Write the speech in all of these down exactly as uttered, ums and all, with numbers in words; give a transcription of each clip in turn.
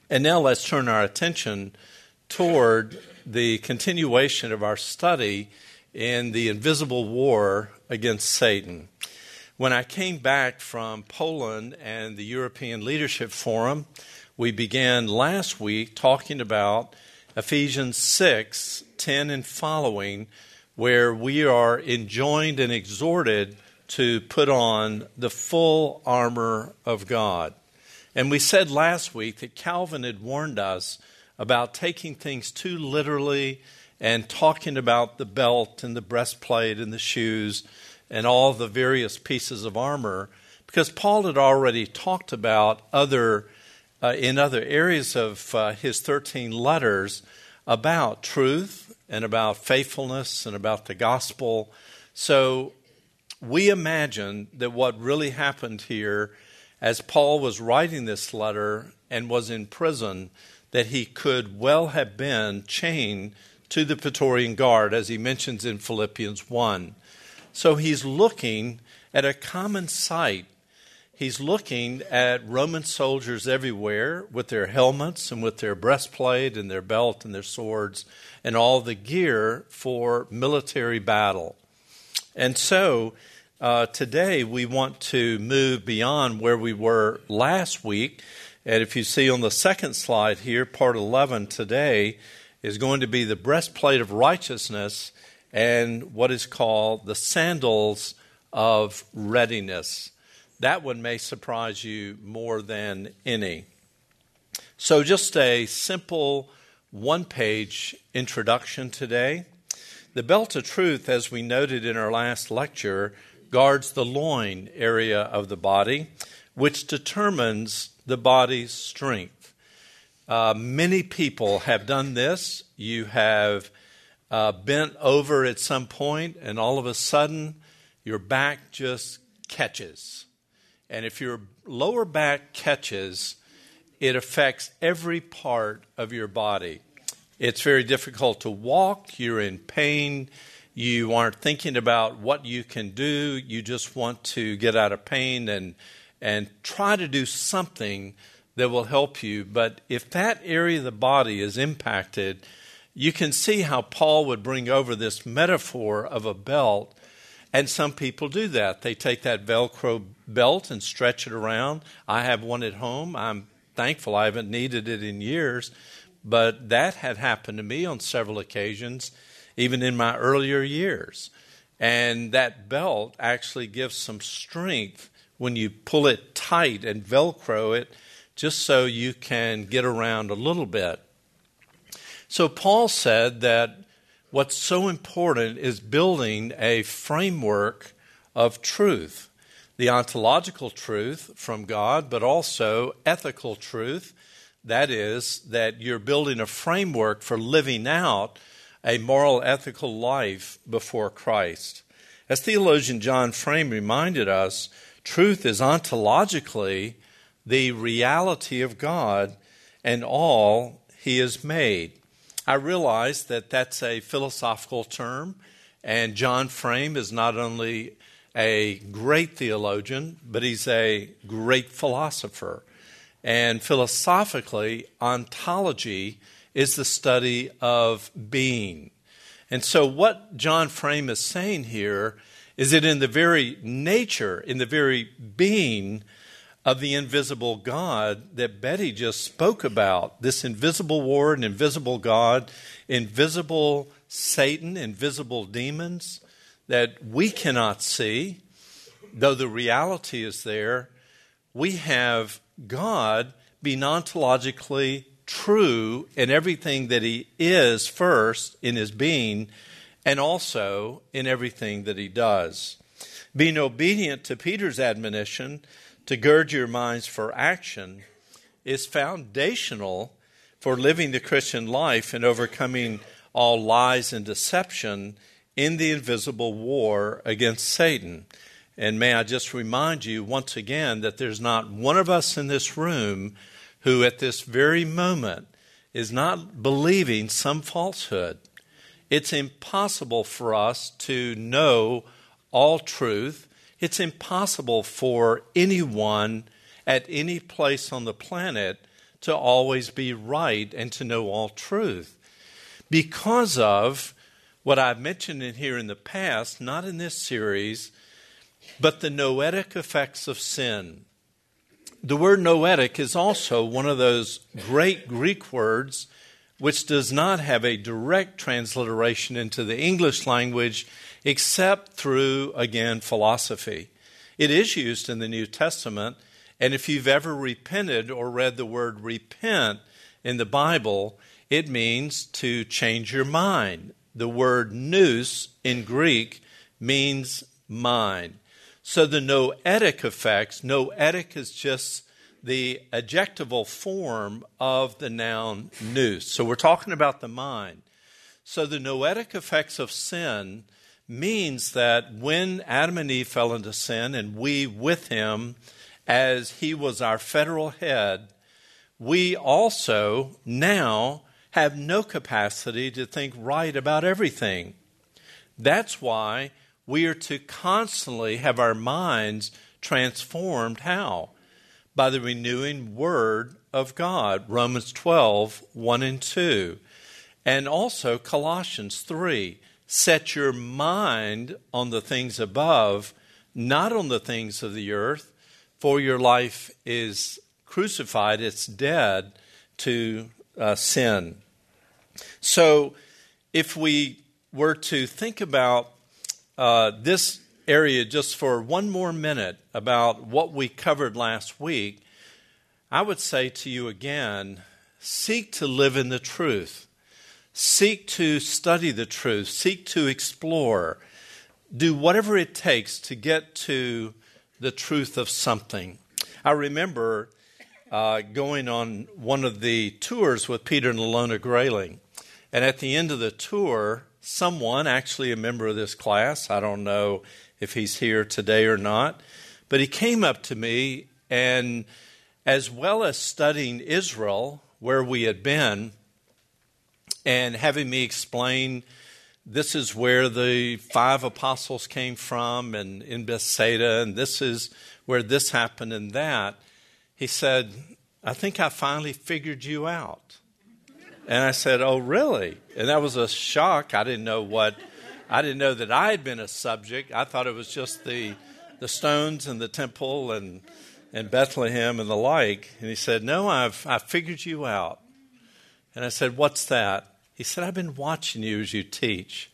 And now let's turn our attention toward the continuation of our study in the invisible war against Satan. When I came back from Poland and the European Leadership Forum, we began last week talking about Ephesians six, ten and following, where we are enjoined and exhorted to put on the full armor of God. And we said last week that Calvin had warned us about taking things too literally and talking about the belt and the breastplate and the shoes and all the various pieces of armor, because Paul had already talked about other, uh, in other areas of uh, his thirteen letters about truth and about faithfulness and about the gospel. So we imagine that what really happened here as Paul was writing this letter and was in prison, that he could well have been chained to the Praetorian Guard, as he mentions in Philippians one. So he's looking at a common sight. He's looking at Roman soldiers everywhere with their helmets and with their breastplate and their belt and their swords and all the gear for military battle. And so uh, today we want to move beyond where we were last week. And if you see on the second slide here, part eleven today is going to be the breastplate of righteousness and what is called the sandals of readiness. That one may surprise you more than any. So just a simple one-page introduction today. The belt of truth, as we noted in our last lecture, guards the loin area of the body, which determines the body's strength. Uh, many people have done this. You have uh, bent over at some point, and all of a sudden, your back just catches. And if your lower back catches, it affects every part of your body. It's very difficult to walk. You're in pain. You aren't thinking about what you can do. You just want to get out of pain and and try to do something that will help you. But if that area of the body is impacted, you can see how Paul would bring over this metaphor of a belt. And some people do that. They take that Velcro belt and stretch it around. I have one at home. I'm thankful I haven't needed it in years. But that had happened to me on several occasions, even in my earlier years. And that belt actually gives some strength when you pull it tight and Velcro it, just so you can get around a little bit. So Paul said that what's so important is building a framework of truth, the ontological truth from God, but also ethical truth. That is, that you're building a framework for living out a moral, ethical life before Christ. As theologian John Frame reminded us, truth is ontologically the reality of God and all He has made. I realize that that's a philosophical term, and John Frame is not only a great theologian, but he's a great philosopher. And philosophically, ontology is the study of being. And so what John Frame is saying here is that in the very nature, in the very being of the invisible God that Betty just spoke about, this invisible war and invisible God, invisible Satan, invisible demons that we cannot see, though the reality is there, we have God being ontologically true in everything that He is first in His being, and also in everything that He does. Being obedient to Peter's admonition to gird your minds for action is foundational for living the Christian life and overcoming all lies and deception in the invisible war against Satan. And may I just remind you once again that there's not one of us in this room who at this very moment is not believing some falsehood. It's impossible for us to know all truth. It's impossible for anyone at any place on the planet to always be right and to know all truth. Because of what I've mentioned in here in the past, not in this series, but the noetic effects of sin. The word noetic is also one of those great Greek words which does not have a direct transliteration into the English language except through, again, philosophy. It is used in the New Testament, and if you've ever repented or read the word repent in the Bible, it means to change your mind. The word nous in Greek means mind. So the noetic effects, noetic is just the adjectival form of the noun nous. So we're talking about the mind. So the noetic effects of sin means that when Adam and Eve fell into sin, and we with him, as he was our federal head, we also now have no capacity to think right about everything. That's why we are to constantly have our minds transformed. How? By the renewing Word of God, Romans twelve, one and two. And also Colossians three, set your mind on the things above, not on the things of the earth, for your life is crucified, it's dead to uh, sin. So if we were to think about uh, this area just for one more minute about what we covered last week, I would say to you again, seek to live in the truth. Seek to study the truth. Seek to explore. Do whatever it takes to get to the truth of something. I remember uh, going on one of the tours with Peter and Ilona Grayling. And at the end of the tour, someone, actually a member of this class, I don't know if he's here today or not, but he came up to me, and as well as studying Israel, where we had been, and having me explain this is where the five apostles came from, and in Bethsaida, and this is where this happened and that, he said, I think I finally figured you out. And I said, oh, really? And that was a shock. I didn't know what, I didn't know that I had been a subject. I thought it was just the the stones and the temple and and Bethlehem and the like. And he said, no, I've I figured you out. And I said, what's that? He said, I've been watching you as you teach.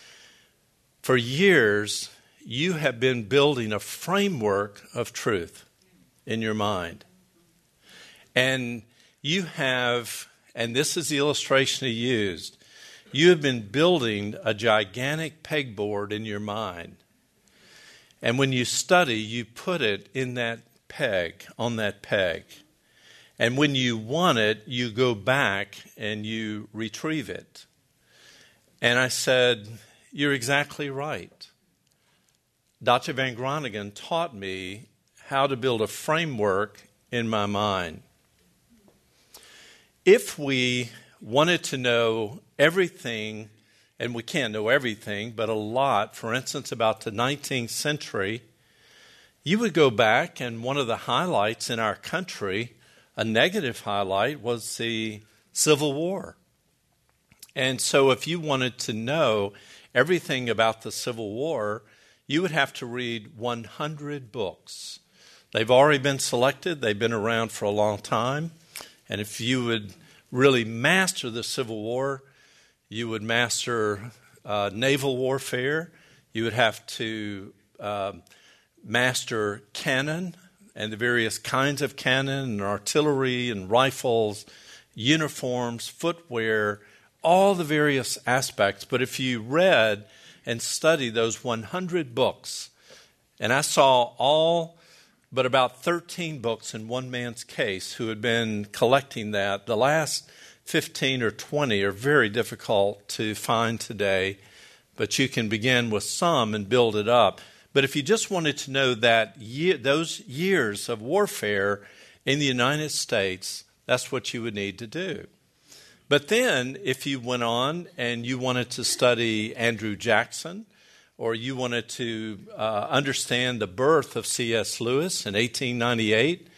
For years, you have been building a framework of truth in your mind. And you have, and this is the illustration he used, you have been building a gigantic pegboard in your mind. And when you study, you put it in that peg, on that peg. And when you want it, you go back and you retrieve it. And I said, you're exactly right. Doctor Van Groningen taught me how to build a framework in my mind. If we wanted to know everything, and we can't know everything, but a lot, for instance, about the nineteenth century, you would go back, and one of the highlights in our country, a negative highlight, was the Civil War. And so if you wanted to know everything about the Civil War, you would have to read one hundred books. They've already been selected. They've been around for a long time. And if you would really master the Civil War, you would master uh, naval warfare. You would have to uh, master cannon and the various kinds of cannon and artillery and rifles, uniforms, footwear, all the various aspects. But if you read and studied those one hundred books, and I saw all but about thirteen books in one man's case who had been collecting that. The last fifteen or twenty are very difficult to find today, but you can begin with some and build it up. But if you just wanted to know that year, those years of warfare in the United States, that's what you would need to do. But then if you went on and you wanted to study Andrew Jackson, or you wanted to uh, understand the birth of C S Lewis in eighteen ninety-eight,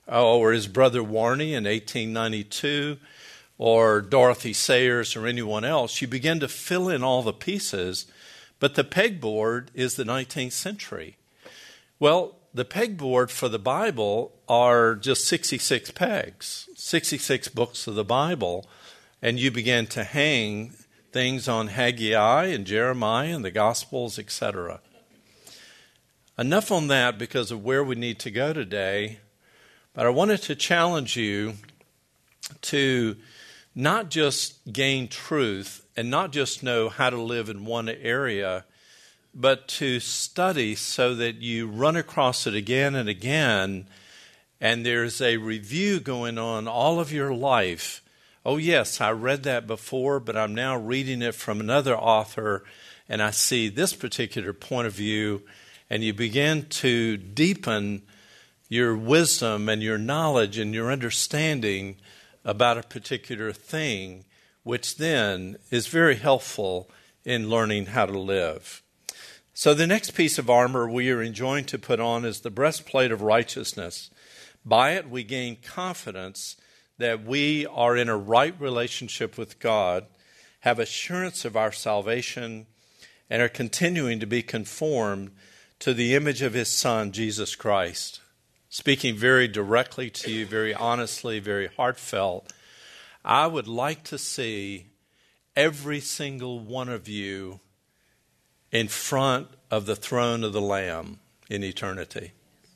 or his brother Warney in eighteen ninety-two, or Dorothy Sayers or anyone else. You begin to fill in all the pieces, but the pegboard is the nineteenth century. Well, the pegboard for the Bible are just sixty-six pegs, sixty-six books of the Bible, and you begin to hang things on Haggai and Jeremiah and the Gospels, et cetera. Enough on that because of where we need to go today, but I wanted to challenge you to not just gain truth and not just know how to live in one area, but to study so that you run across it again and again, and there's a review going on all of your life. Oh, yes, I read that before, but I'm now reading it from another author, and I see this particular point of view, and you begin to deepen your wisdom and your knowledge and your understanding about a particular thing, which then is very helpful in learning how to live. So the next piece of armor we are enjoined to put on is the breastplate of righteousness. By it we gain confidence that we are in a right relationship with God, have assurance of our salvation, and are continuing to be conformed to the image of his Son, Jesus Christ. Speaking very directly to you, very honestly, very heartfelt, I would like to see every single one of you in front of the throne of the Lamb in eternity.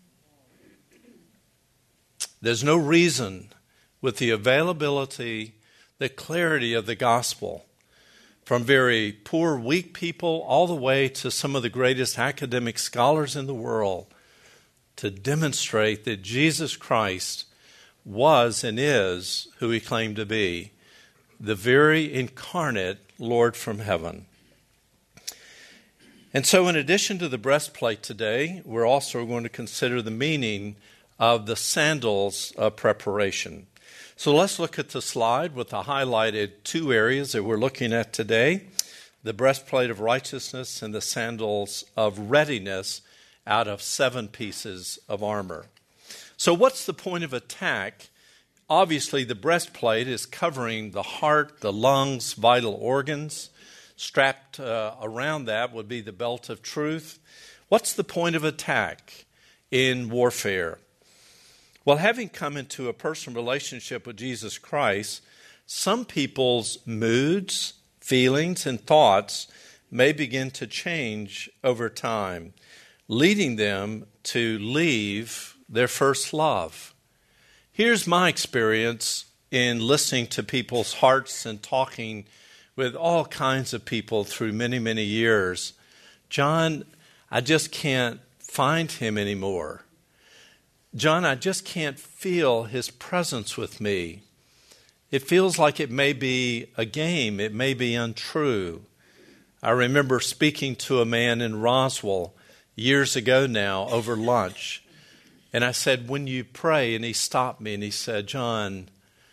There's no reason, with the availability, the clarity of the gospel, from very poor, weak people all the way to some of the greatest academic scholars in the world, to demonstrate that Jesus Christ was and is who he claimed to be, the very incarnate Lord from heaven. And so in addition to the breastplate today, we're also going to consider the meaning of the sandals of preparation. So let's look at the slide with the highlighted two areas that we're looking at today, the breastplate of righteousness and the sandals of readiness out of seven pieces of armor. So what's the point of attack? Obviously, the breastplate is covering the heart, the lungs, vital organs. Strapped uh, around that would be the belt of truth. What's the point of attack in warfare? Well, having come into a personal relationship with Jesus Christ, some people's moods, feelings, and thoughts may begin to change over time, leading them to leave their first love. Here's my experience in listening to people's hearts and talking with all kinds of people through many, many years. John, I just can't find him anymore. John, I just can't feel his presence with me. It feels like it may be a game. It may be untrue. I remember speaking to a man in Roswell years ago now over lunch. And I said, when you pray, and he stopped me and he said, John,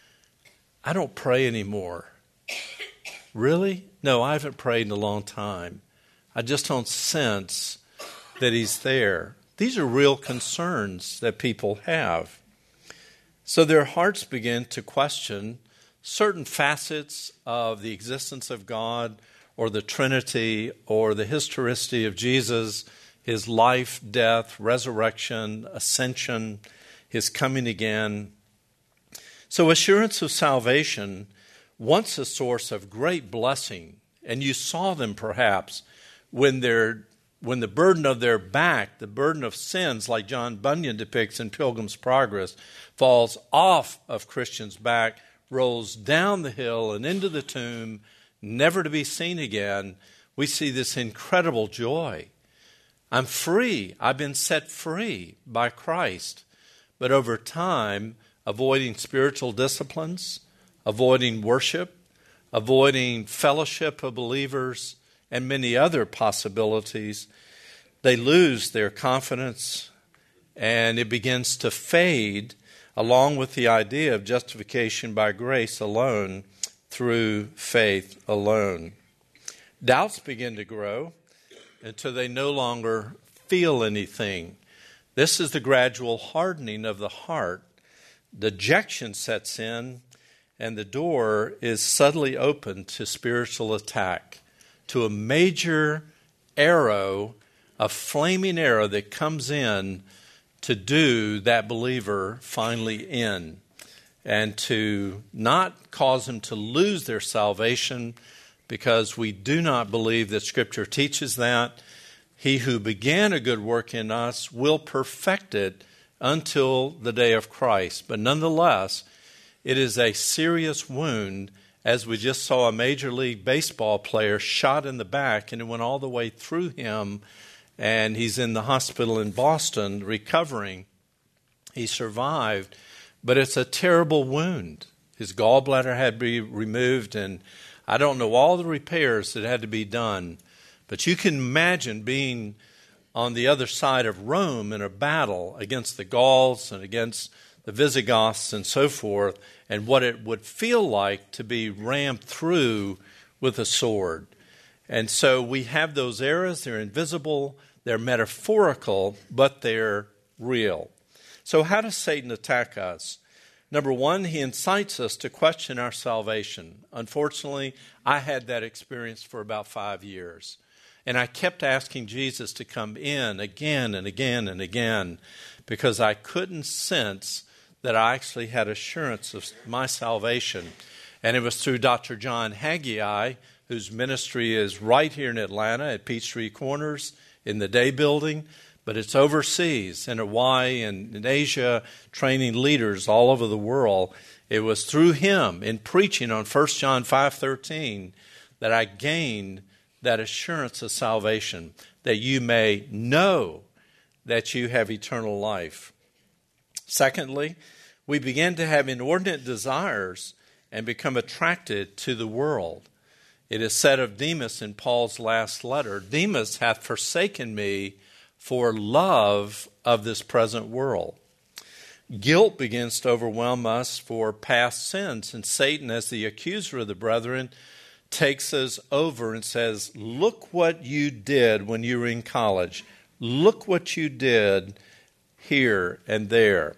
I don't pray anymore. Really? No, I haven't prayed in a long time. I just don't sense that he's there. These are real concerns that people have. So their hearts begin to question certain facets of the existence of God or the Trinity or the historicity of Jesus, his life, death, resurrection, ascension, his coming again. So assurance of salvation, once a source of great blessing, and you saw them perhaps when they're when the burden of their back, the burden of sins, like John Bunyan depicts in Pilgrim's Progress, falls off of Christians' back, rolls down the hill and into the tomb, never to be seen again. We see this incredible joy. I'm free. I've been set free by Christ. But over time, avoiding spiritual disciplines, avoiding worship, avoiding fellowship of believers, and many other possibilities, they lose their confidence and it begins to fade along with the idea of justification by grace alone through faith alone. Doubts begin to grow until they no longer feel anything. This is the gradual hardening of the heart dejection sets in, and the door is suddenly opened to spiritual attack, to a major arrow, a flaming arrow that comes in to do that believer finally in, and to not cause them to lose their salvation, because we do not believe that Scripture teaches that. He who began a good work in us will perfect it until the day of Christ. But nonetheless, it is a serious wound, as we just saw a Major League Baseball player shot in the back, and it went all the way through him, and he's in the hospital in Boston recovering. He survived, but it's a terrible wound. His gallbladder had to be removed, and I don't know all the repairs that had to be done. But you can imagine being on the other side of Rome in a battle against the Gauls and against the Visigoths and so forth, and what it would feel like to be rammed through with a sword. And so we have those eras. They're invisible, they're metaphorical, but they're real. So how does Satan attack us? Number one, he incites us to question our salvation. Unfortunately, I had that experience for about five years. And I kept asking Jesus to come in again and again and again, because I couldn't sense that I actually had assurance of my salvation. And it was through Doctor John Haggai, whose ministry is right here in Atlanta at Peachtree Corners in the Day Building, but it's overseas in Hawaii and in Asia, training leaders all over the world. It was through him in preaching on First John five thirteen that I gained that assurance of salvation, that you may know that you have eternal life. Secondly, we begin to have inordinate desires and become attracted to the world. It is said of Demas in Paul's last letter, Demas hath forsaken me for love of this present world. Guilt begins to overwhelm us for past sins, and Satan, as the accuser of the brethren, takes us over and says, look what you did when you were in college. Look what you did here and there.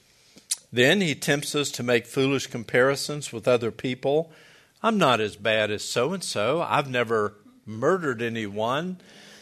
Then he tempts us to make foolish comparisons with other people. I'm not as bad as so-and-so. I've never murdered anyone.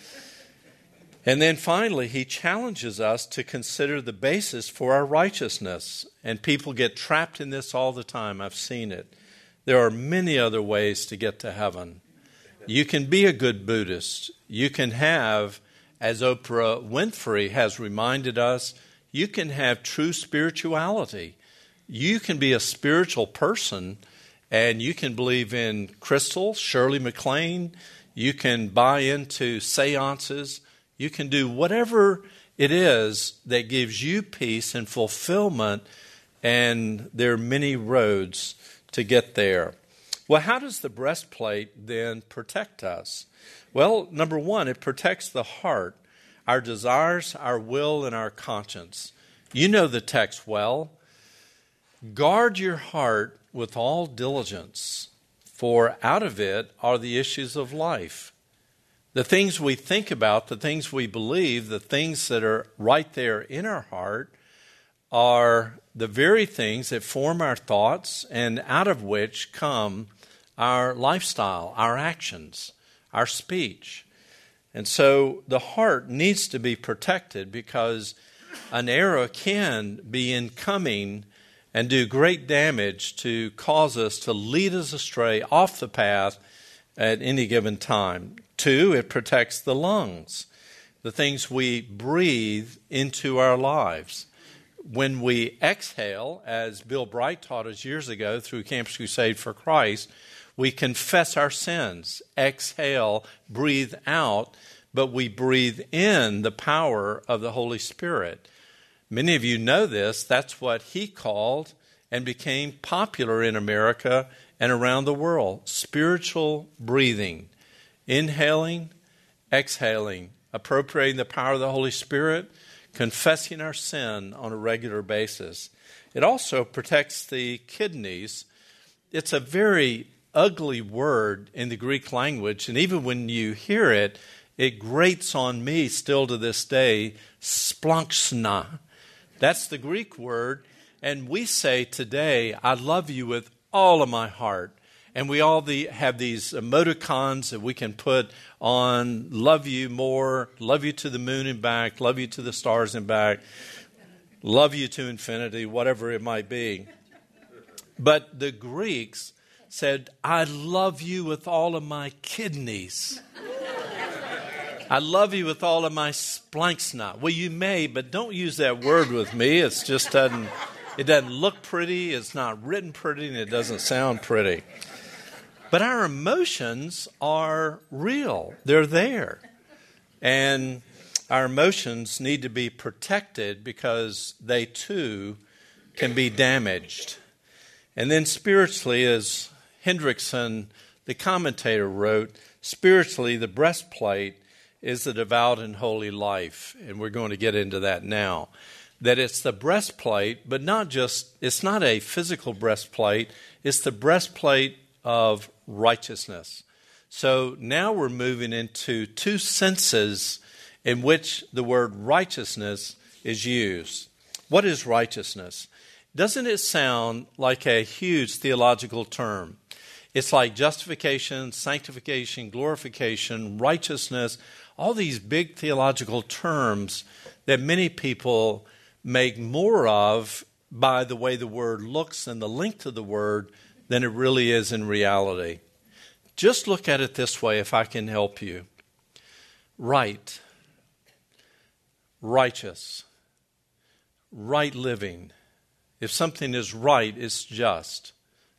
And then finally, he challenges us to consider the basis for our righteousness. And people get trapped in this all the time. I've seen it. There are many other ways to get to heaven. You can be a good Buddhist. You can have, as Oprah Winfrey has reminded us, you can have true spirituality. You can be a spiritual person, and you can believe in crystals, Shirley MacLaine. You can buy into seances. You can do whatever it is that gives you peace and fulfillment, and there are many roads to get there. Well, how does the breastplate then protect us? Well, number one, it protects the heart, our desires, our will, and our conscience. You know the text well. Guard your heart with all diligence, for out of it are the issues of life. The things we think about, the things we believe, the things that are right there in our heart are the very things that form our thoughts, and out of which come our lifestyle, our actions, our speech. And so the heart needs to be protected, because an arrow can be incoming and do great damage to cause us to lead us astray off the path at any given time. Two, it protects the lungs, the things we breathe into our lives. When we exhale, as Bill Bright taught us years ago through Campus Crusade for Christ, we confess our sins, exhale, breathe out, but we breathe in the power of the Holy Spirit. Many of you know this. That's what he called and became popular in America and around the world. Spiritual breathing, inhaling, exhaling, appropriating the power of the Holy Spirit, confessing our sin on a regular basis. It also protects the kidneys. It's a very ugly word in the Greek language, and even when you hear it, it grates on me still to this day, splankshna. That's the Greek word, And we say today, I love you with all of my heart. And we all the, have these emoticons that we can put on, love you more, love you to the moon and back, love you to the stars and back, love you to infinity, whatever it might be. But the Greeks said, I love you with all of my kidneys. I love you with all of my splanchna. Well, you may, but don't use that word with me. It just doesn't, it doesn't look pretty, it's not written pretty, and it doesn't sound pretty. But our emotions are real. They're there. And our emotions need to be protected because they too can be damaged. And then spiritually, as Hendrickson, the commentator, wrote, spiritually, the breastplate is the devout and holy life. And we're going to get into that now. That it's the breastplate, but not just, it's not a physical breastplate, it's the breastplate of righteousness. So now we're moving into two senses in which the word righteousness is used. What is righteousness? Doesn't it sound like a huge theological term? It's like justification, sanctification, glorification, righteousness, all these big theological terms that many people make more of by the way the word looks and the length of the word than it really is in reality. Just look at it this way, if I can help you. Right, righteous, right living. If something is right, it's just.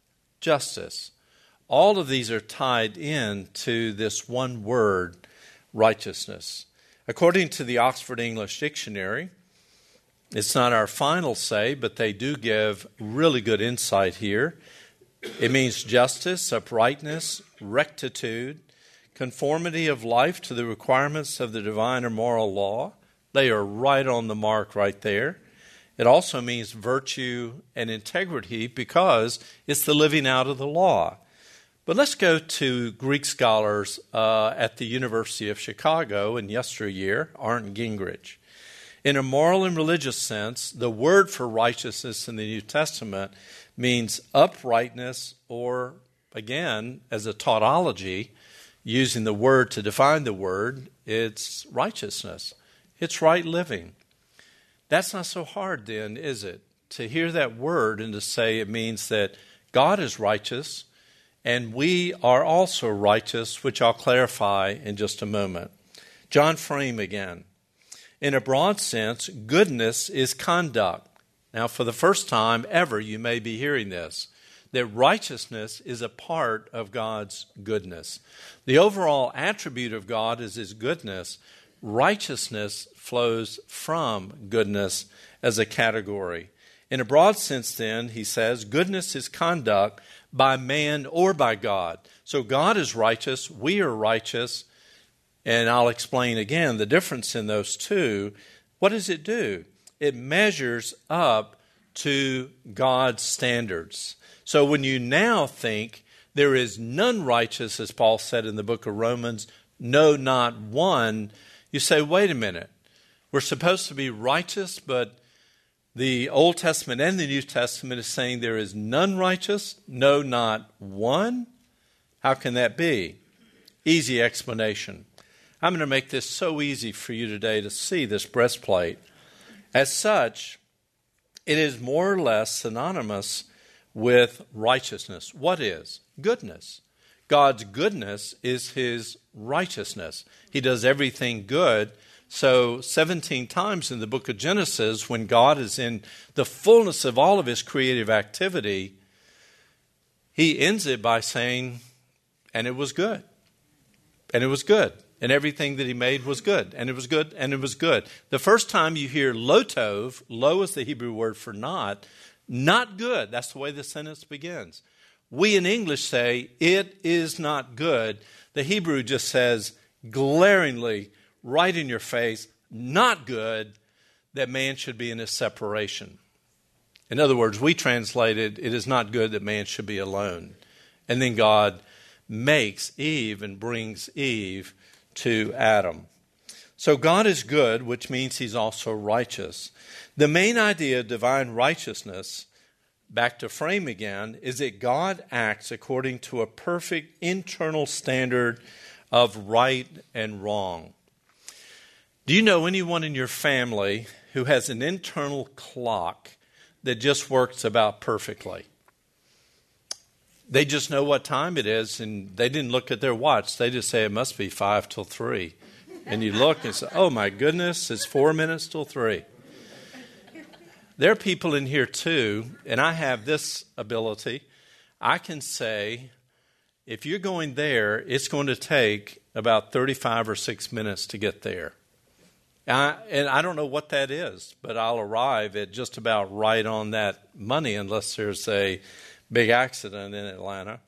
Justice. All of these are tied in to this one word, righteousness. According to the Oxford English Dictionary, it's not our final say, but they do give really good insight here. It means justice, uprightness, rectitude, conformity of life to the requirements of the divine or moral law. They are right on the mark right there. It also means virtue and integrity because it's the living out of the law. But let's go to Greek scholars uh, at the University of Chicago in yesteryear, Arndt Gingrich. In a moral and religious sense, the word for righteousness in the New Testament means uprightness, or, again, as a tautology, using the word to define the word, it's righteousness. It's right living. That's not so hard then, is it? To hear that word and to say it means that God is righteous and we are also righteous, which I'll clarify in just a moment. John Frame again. In a broad sense, goodness is conduct. Now, for the first time ever, you may be hearing this, that righteousness is a part of God's goodness. The overall attribute of God is His goodness. Righteousness flows from goodness as a category. In a broad sense, then, he says, goodness is conduct by man or by God. So God is righteous, we are righteous, and I'll explain again the difference in those two. What does it do? It measures up to God's standards. So when you now think there is none righteous, as Paul said in the book of Romans, no, not one, you say, wait a minute. We're supposed to be righteous, but the Old Testament and the New Testament is saying there is none righteous, no, not one. How can that be? Easy explanation. I'm going to make this so easy for you today to see this breastplate. As such, it is more or less synonymous with righteousness. What is? Goodness. God's goodness is His righteousness. He does everything good. So seventeen times in the book of Genesis, when God is in the fullness of all of His creative activity, He ends it by saying, and it was good. And it was good. And everything that He made was good. And it was good. And it was good. The first time you hear lo tov, lo is the Hebrew word for not, not good. That's the way the sentence begins. We in English say, it is not good. The Hebrew just says, glaringly, right in your face, not good, that man should be in a separation. In other words, we translated, it is not good that man should be alone. And then God makes Eve and brings Eve to Adam. So God is good, which means he's also righteous. The main idea of divine righteousness, back to frame again, is that God acts according to a perfect internal standard of right and wrong. Do you know anyone in your family who has an internal clock that just works about perfectly? They just know what time it is, and they didn't look at their watch. They just say it must be five till three. And you look and say, oh my goodness, it's four minutes till three. There are people in here too, and I have this ability. I can say, if you're going there, it's going to take about thirty-five or six minutes to get there. And I, and I don't know what that is, but I'll arrive at just about right on that money unless there's a big accident in Atlanta.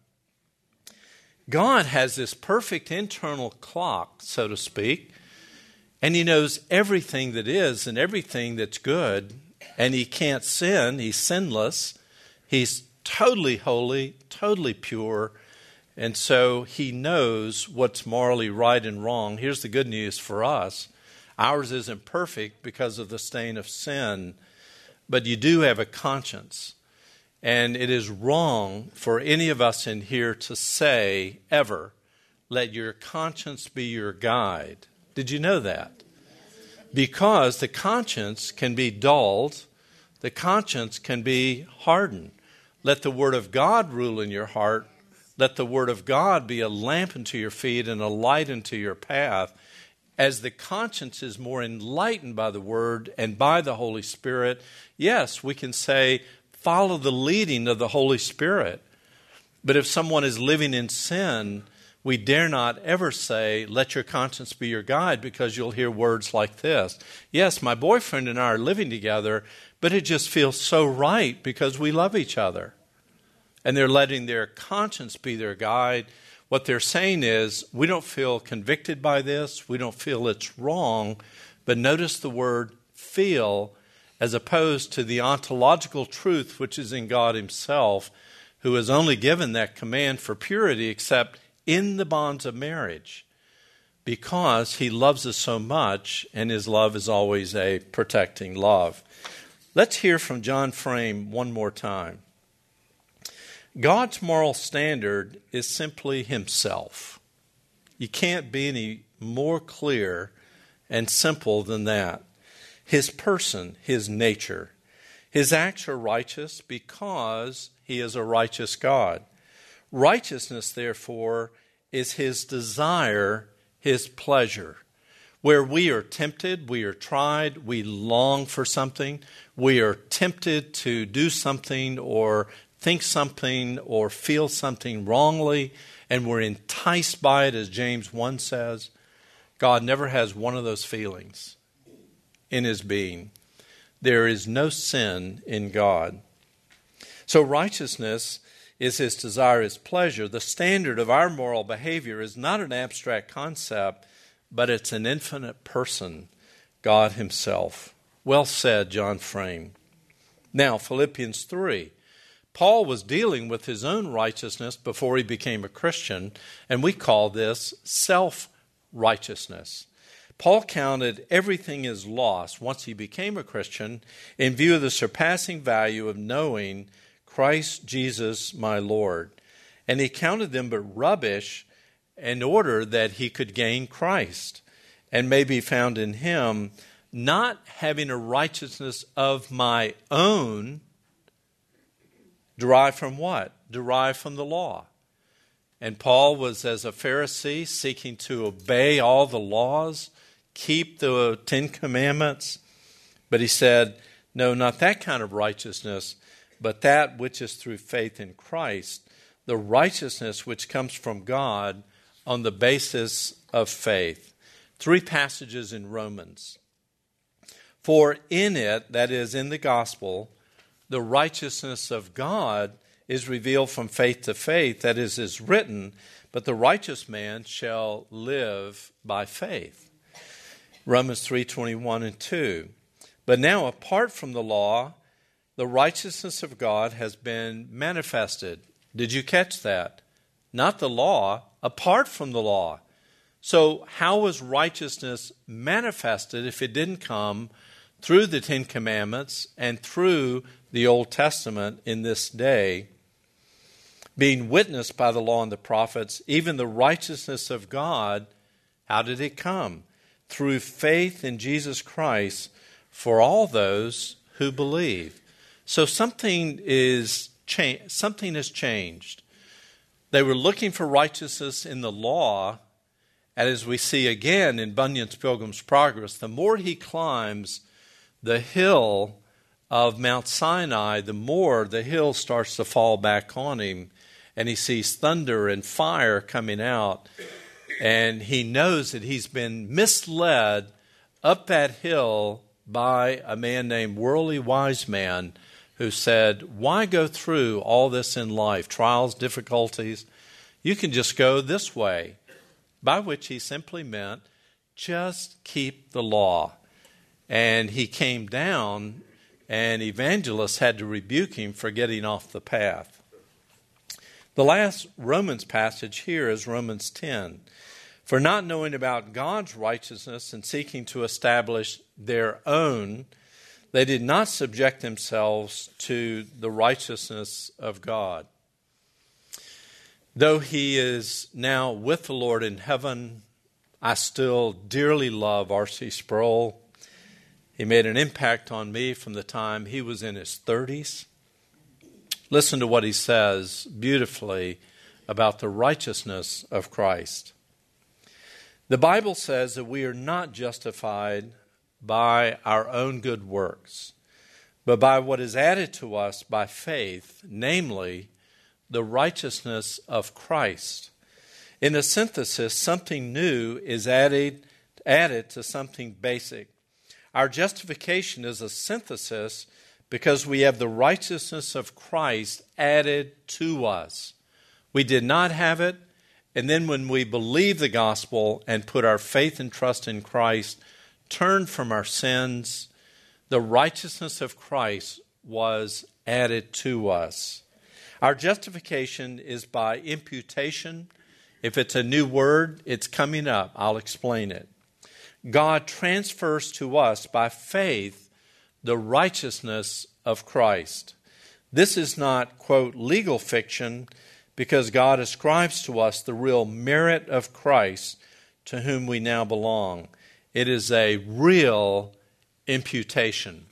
God has this perfect internal clock, so to speak, and he knows everything that is and everything that's good, and he can't sin. He's sinless. He's totally holy, totally pure, and so he knows what's morally right and wrong. Here's the good news for us. Ours isn't perfect because of the stain of sin, but you do have a conscience. And it is wrong for any of us in here to say, ever, let your conscience be your guide. Did you know that? Because the conscience can be dulled. The conscience can be hardened. Let the Word of God rule in your heart. Let the Word of God be a lamp unto your feet and a light unto your path. As the conscience is more enlightened by the Word and by the Holy Spirit, yes, we can say, follow the leading of the Holy Spirit. But if someone is living in sin, we dare not ever say, let your conscience be your guide, because you'll hear words like this. Yes, my boyfriend and I are living together, but it just feels so right because we love each other. And they're letting their conscience be their guide. What they're saying is, we don't feel convicted by this. We don't feel it's wrong. But notice the word feel, as opposed to the ontological truth which is in God himself, who has only given that command for purity except in the bonds of marriage, because he loves us so much, and his love is always a protecting love. Let's hear from John Frame one more time. God's moral standard is simply himself. You can't be any more clear and simple than that. His person, his nature. His acts are righteous because he is a righteous God. Righteousness, therefore, is his desire, his pleasure. Where we are tempted, we are tried, we long for something, we are tempted to do something or think something or feel something wrongly, and we're enticed by it, as James one says. God never has one of those feelings in his being. There is no sin in God. So righteousness is his desire, his pleasure. The standard of our moral behavior is not an abstract concept, but it's an infinite person, God himself. Well said, John Frame. Now, Philippians three. Paul was dealing with his own righteousness before he became a Christian, and we call this self-righteousness. Paul counted everything as lost once he became a Christian in view of the surpassing value of knowing Christ Jesus my Lord. And he counted them but rubbish in order that he could gain Christ and may be found in him, not having a righteousness of my own, derived from what? Derived from the law. And Paul was as a Pharisee seeking to obey all the laws, keep the Ten Commandments. But he said, no, not that kind of righteousness, but that which is through faith in Christ, the righteousness which comes from God on the basis of faith. Three passages in Romans. For in it, that is in the gospel, the righteousness of God is revealed from faith to faith, that is, is written, but the righteous man shall live by faith. Romans three twenty-one and two. But now, apart from the law, the righteousness of God has been manifested. Did you catch that? Not the law, apart from the law. So how was righteousness manifested if it didn't come through the Ten Commandments and through the Old Testament in this day, being witnessed by the law and the prophets, even the righteousness of God? How did it come? Through faith in Jesus Christ for all those who believe. So something is cha- something has changed. They were looking for righteousness in the law, and as we see again in Bunyan's Pilgrim's Progress, the more he climbs the hill of Mount Sinai, the more the hill starts to fall back on him, and he sees thunder and fire coming out, and he knows that he's been misled up that hill by a man named Worldly Wiseman, who said, why go through all this in life, trials, difficulties? You can just go this way, by which he simply meant just keep the law. And he came down, and evangelists had to rebuke him for getting off the path. The last Romans passage here is Romans ten. For not knowing about God's righteousness and seeking to establish their own, they did not subject themselves to the righteousness of God. Though he is now with the Lord in heaven, I still dearly love R C Sproul. He made an impact on me from the time he was in his thirties. Listen to what he says beautifully about the righteousness of Christ. The Bible says that we are not justified by our own good works, but by what is added to us by faith, namely, the righteousness of Christ. In a synthesis, something new is added, added to something basic. Our justification is a synthesis because we have the righteousness of Christ added to us. We did not have it, and then when we believe the gospel and put our faith and trust in Christ, turn from our sins, the righteousness of Christ was added to us. Our justification is by imputation. If it's a new word, it's coming up. I'll explain it. God transfers to us by faith the righteousness of Christ. This is not, quote, legal fiction, because God ascribes to us the real merit of Christ, to whom we now belong. It is a real imputation.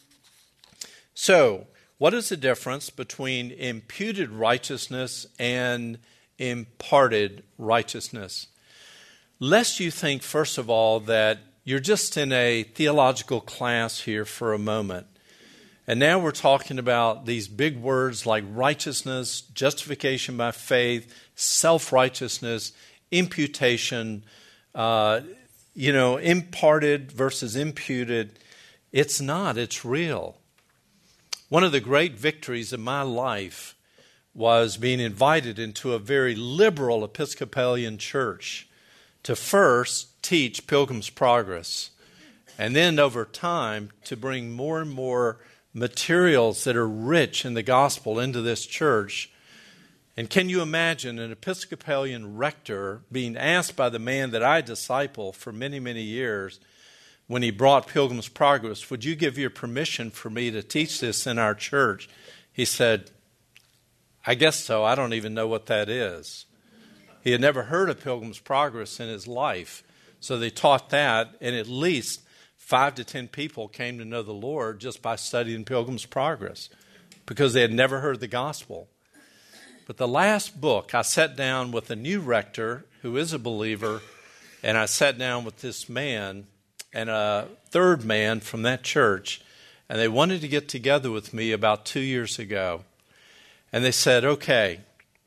So, what is the difference between imputed righteousness and imparted righteousness? Lest you think, first of all, that you're just in a theological class here for a moment. And now we're talking about these big words like righteousness, justification by faith, self-righteousness, imputation, uh, you know, imparted versus imputed. It's not, it's real. One of the great victories of my life was being invited into a very liberal Episcopalian church to first teach Pilgrim's Progress, and then over time to bring more and more materials that are rich in the gospel into this church. And can you imagine an Episcopalian rector being asked by the man that I disciple for many, many years, when he brought Pilgrim's Progress, would you give your permission for me to teach this in our church? He said, I guess so. I don't even know what that is. He had never heard of Pilgrim's Progress in his life. So they taught that, and at least five to ten people came to know the Lord just by studying Pilgrim's Progress, because they had never heard the gospel. But the last book, I sat down with a new rector who is a believer, and I sat down with this man and a third man from that church, and they wanted to get together with me about two years ago. And they said, okay,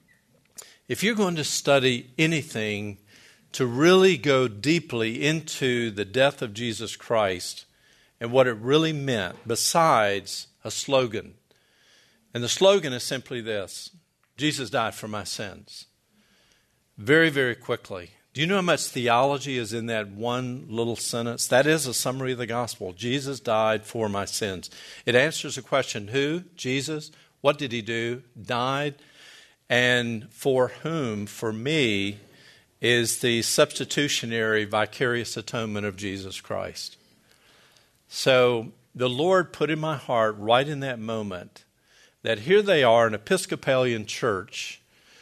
if you're going to study anything to really go deeply into the death of Jesus Christ and what it really meant besides a slogan, and the slogan is simply this: Jesus died for my sins. Very, very quickly. Do you know how much theology is in that one little sentence? That is a summary of the gospel. Jesus died for my sins. It answers the question, who? Jesus. What did he do? Died. And for whom? For me. is the substitutionary vicarious atonement of Jesus Christ. So the Lord put in my heart right in that moment that here they are, an Episcopalian church,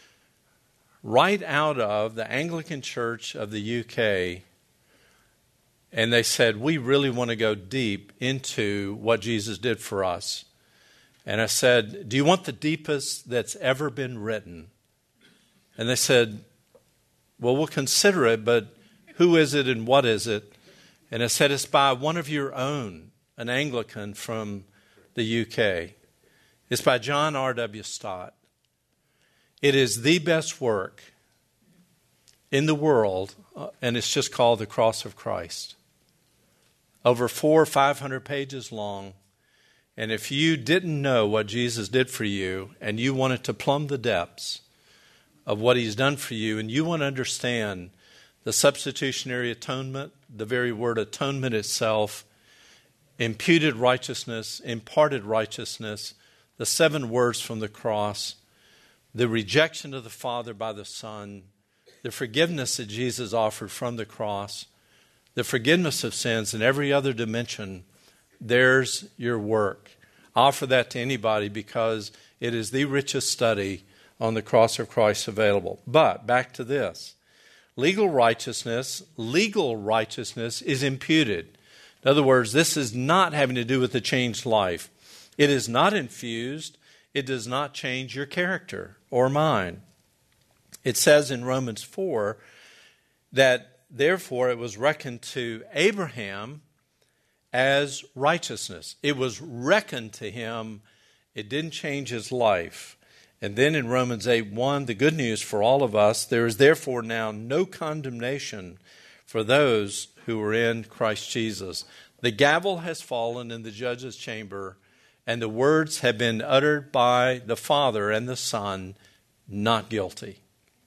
right out of the Anglican Church of the U K, and they said, we really want to go deep into what Jesus did for us. And I said, do you want the deepest that's ever been written? And they said, well, we'll consider it, but who is it and what is it? And I said, it's by one of your own, an Anglican from the U K. It's by John R W Stott. It is the best work in the world, and it's just called The Cross of Christ. Over four or five hundred pages long. And if you didn't know what Jesus did for you and you wanted to plumb the depths of what he's done for you and you want to understand the substitutionary atonement, the very word atonement itself, imputed righteousness, imparted righteousness, the seven words from the cross, the rejection of the Father by the Son, the forgiveness that Jesus offered from the cross, the forgiveness of sins in every other dimension, there's your work. I offer that to anybody because it is the richest study on the cross of Christ available. But back to this. Legal righteousness, legal righteousness is imputed. In other words, this is not having to do with a changed life. It is not infused. It does not change your character or mine. It says in Romans four that therefore it was reckoned to Abraham as righteousness. It was reckoned to him. It didn't change his life. And then in Romans eight one, the good news for all of us, there is therefore now no condemnation for those who are in Christ Jesus. The gavel has fallen in the judge's chamber, and the words have been uttered by the Father and the Son, not guilty.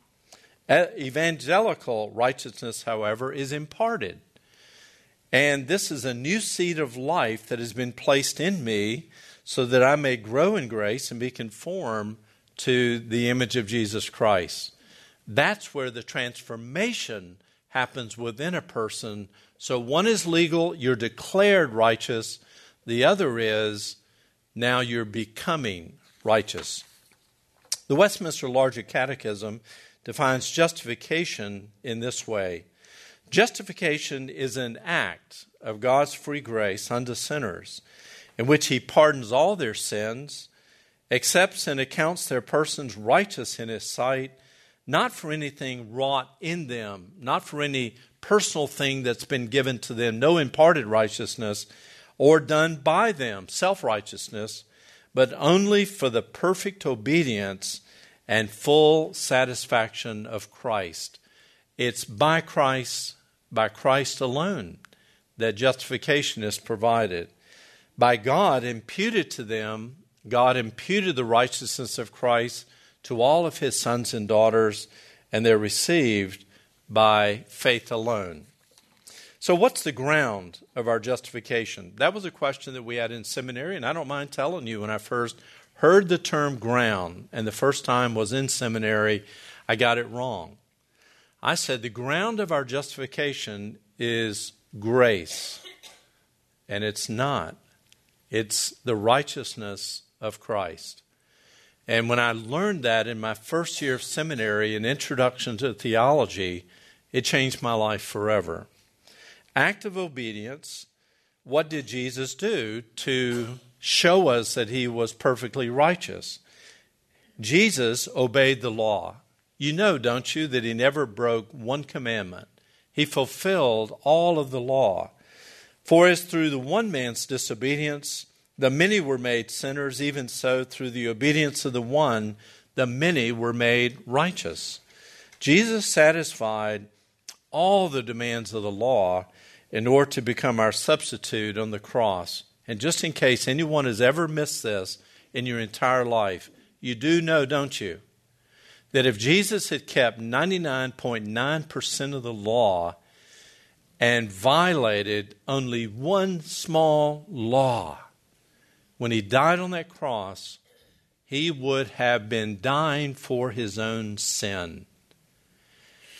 Evangelical righteousness, however, is imparted. And this is a new seed of life that has been placed in me so that I may grow in grace and be conformed to the image of Jesus Christ. That's where the transformation happens within a person. So one is legal, you're declared righteous. The other is now you're becoming righteous. The Westminster Larger Catechism defines justification in this way. Justification is an act of God's free grace unto sinners in which he pardons all their sins, accepts and accounts their persons righteous in his sight, not for anything wrought in them, not for any personal thing that's been given to them, no imparted righteousness, or done by them, self-righteousness, but only for the perfect obedience and full satisfaction of Christ. It's by Christ, by Christ alone, that justification is provided. By God imputed to them, God imputed the righteousness of Christ to all of his sons and daughters, and they're received by faith alone. So what's the ground of our justification? That was a question that we had in seminary, and I don't mind telling you, when I first heard the term ground, and the first time was in seminary, I got it wrong. I said the ground of our justification is grace, and it's not. It's the righteousness of Christ. And when I learned that in my first year of seminary, an introduction to theology, it changed my life forever. Active obedience, what did Jesus do to show us that he was perfectly righteous? Jesus obeyed the law. You know, don't you, that he never broke one commandment. He fulfilled all of the law. For as through the one man's disobedience, the many were made sinners, even so through the obedience of the one, the many were made righteous. Jesus satisfied all the demands of the law in order to become our substitute on the cross. And just in case anyone has ever missed this in your entire life, you do know, don't you, that if Jesus had kept ninety-nine point nine percent of the law and violated only one small law, when he died on that cross, he would have been dying for his own sin.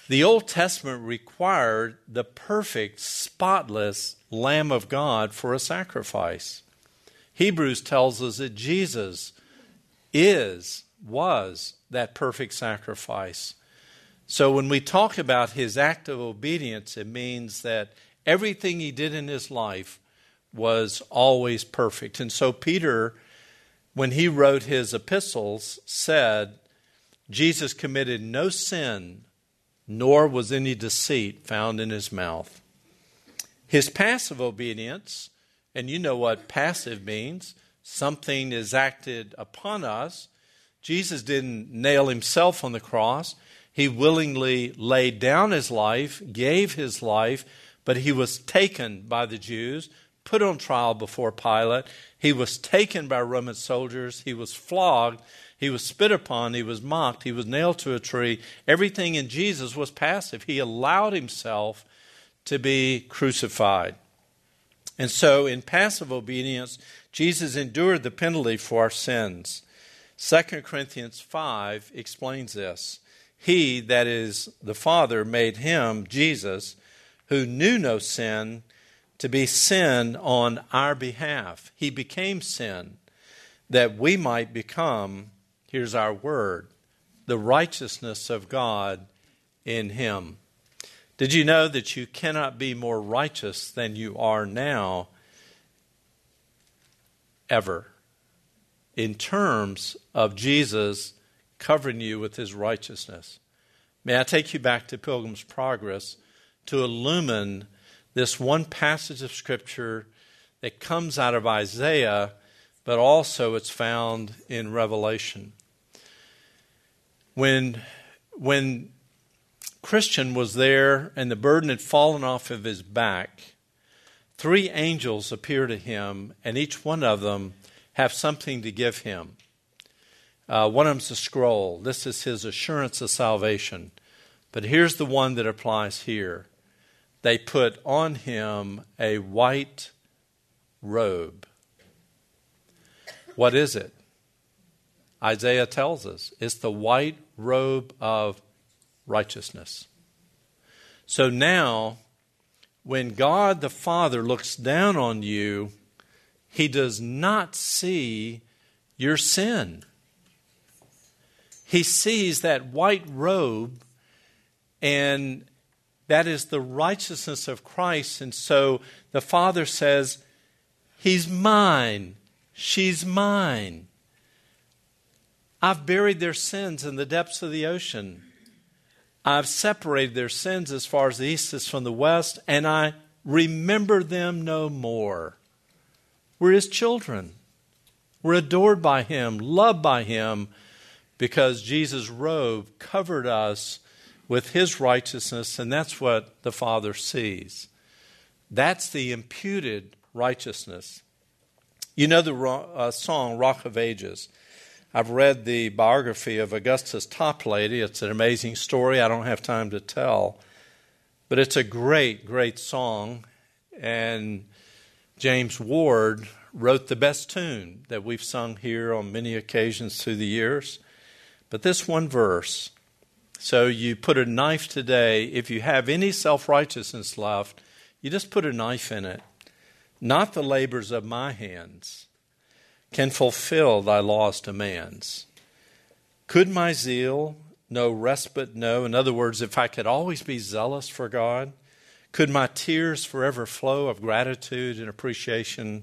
The Old Testament required the perfect, spotless Lamb of God for a sacrifice. Hebrews tells us that Jesus is, was that perfect sacrifice. So when we talk about his act of obedience, it means that everything he did in his life was always perfect. And so Peter, when he wrote his epistles, said, Jesus committed no sin, nor was any deceit found in his mouth. His passive obedience, and you know what passive means, something is acted upon us. Jesus didn't nail himself on the cross. He willingly laid down his life, gave his life, but he was taken by the Jews, put on trial before Pilate. He was taken by Roman soldiers. He was flogged. He was spit upon. He was mocked. He was nailed to a tree. Everything in Jesus was passive. He allowed himself to be crucified. And so in passive obedience, Jesus endured the penalty for our sins. Second Corinthians five explains this. He, that is the Father, made him, Jesus, who knew no sin, to be sin on our behalf. He became sin that we might become, here's our word, the righteousness of God in him. Did you know that you cannot be more righteous than you are now, ever, in terms of Jesus covering you with his righteousness? May I take you back to Pilgrim's Progress to illumine this one passage of Scripture that comes out of Isaiah, but also it's found in Revelation. When, when Christian was there and the burden had fallen off of his back, three angels appear to him, and each one of them have something to give him. Uh, one of them's a scroll. This is his assurance of salvation. But here's the one that applies here. They put on him a white robe. What is it? Isaiah tells us it's the white robe of righteousness. So now, when God the Father looks down on you, he does not see your sin. He sees that white robe, and that is the righteousness of Christ. And so the Father says, he's mine. She's mine. I've buried their sins in the depths of the ocean. I've separated their sins as far as the east is from the west, and I remember them no more. We're his children. We're adored by him, loved by him, because Jesus' robe covered us with his righteousness, and that's what the Father sees. That's the imputed righteousness. You know the uh, song, Rock of Ages. I've read the biography of Augustus Toplady. It's an amazing story. I don't have time to tell. But it's a great, great song. And James Ward wrote the best tune that we've sung here on many occasions through the years. But this one verse, so you put a knife today, if you have any self-righteousness left, you just put a knife in it. Not the labors of my hands can fulfill thy law's demands. Could my zeal no respite know? In other words, if I could always be zealous for God, could my tears forever flow of gratitude and appreciation?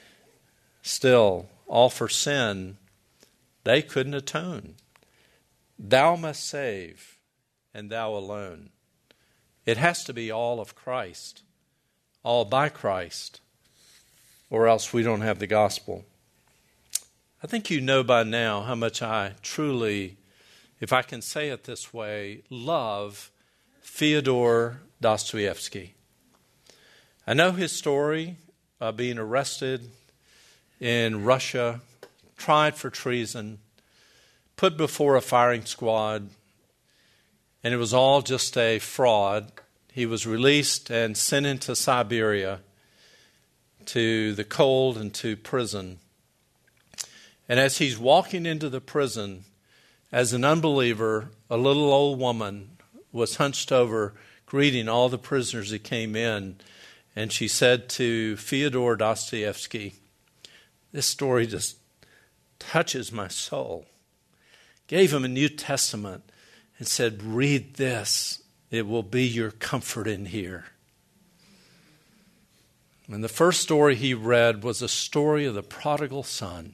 Still, all for sin, they couldn't atone. Thou must save, and thou alone. It has to be all of Christ, all by Christ, or else we don't have the gospel. I think you know by now how much I truly, if I can say it this way, love Fyodor Dostoevsky. I know his story of being arrested in Russia, tried for treason, put before a firing squad, and it was all just a fraud. He was released and sent into Siberia to the cold and to prison. And as he's walking into the prison, as an unbeliever, a little old woman was hunched over, greeting all the prisoners that came in. And she said to Fyodor Dostoevsky, this story just touches my soul. Gave him a New Testament and said, read this. It will be your comfort in here. And the first story he read was a story of the prodigal son.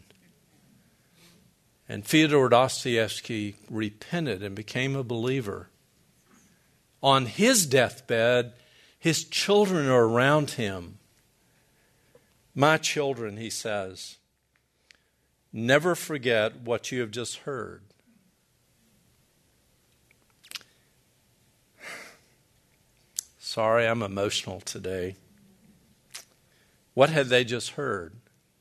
And Fyodor Dostoevsky repented and became a believer. On his deathbed, his children are around him. My children, he says, never forget what you have just heard. Sorry, I'm emotional today. What had they just heard?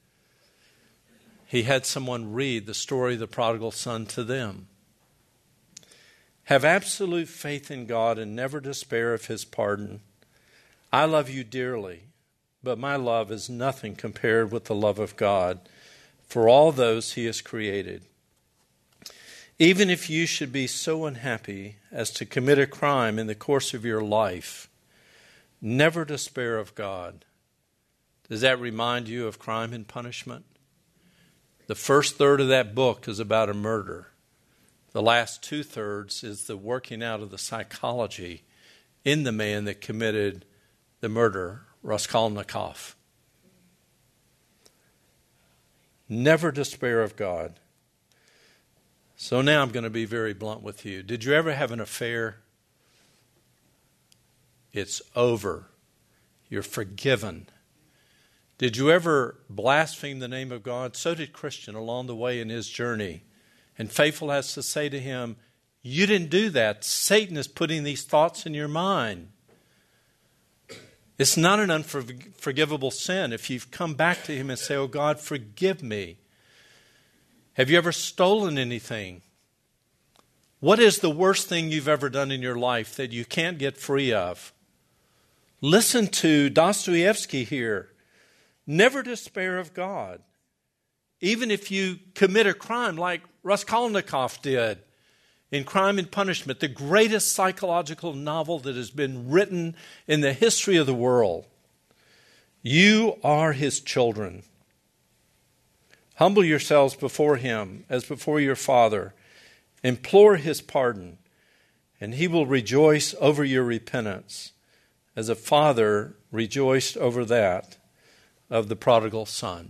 He had someone read the story of the prodigal son to them. Have absolute faith in God and never despair of his pardon. I love you dearly, but my love is nothing compared with the love of God for all those he has created. Even if you should be so unhappy as to commit a crime in the course of your life, never despair of God. Does that remind you of Crime and Punishment? The first third of that book is about a murder. The last two-thirds is the working out of the psychology in the man that committed the murder, Raskolnikov. Never despair of God. So now I'm going to be very blunt with you. Did you ever have an affair? It's over. You're forgiven. Did you ever blaspheme the name of God? So did Christian along the way in his journey. And Faithful has to say to him, you didn't do that. Satan is putting these thoughts in your mind. It's not an unforgivable sin if you've come back to him and say, oh God, forgive me. Have you ever stolen anything? What is the worst thing you've ever done in your life that you can't get free of? Listen to Dostoevsky here. Never despair of God. Even if you commit a crime like Raskolnikov did in Crime and Punishment, the greatest psychological novel that has been written in the history of the world. You are his children. Humble yourselves before him as before your Father. Implore his pardon, and he will rejoice over your repentance, as a father rejoiced over that of the prodigal son.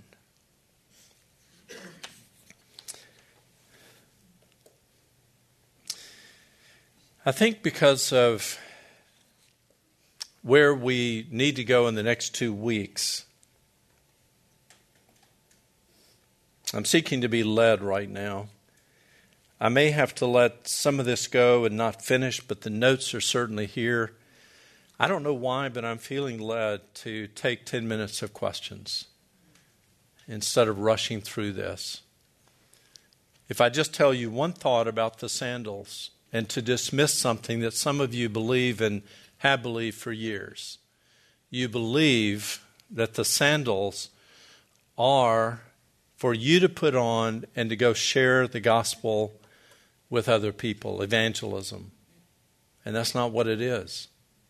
I think because of where we need to go in the next two weeks, I'm seeking to be led right now. I may have to let some of this go and not finish, but the notes are certainly here. I don't know why, but I'm feeling led to take ten minutes of questions instead of rushing through this. If I just tell you one thought about the sandals and to dismiss something that some of you believe and have believed for years. You believe that the sandals are for you to put on and to go share the gospel with other people, evangelism. And that's not what it is.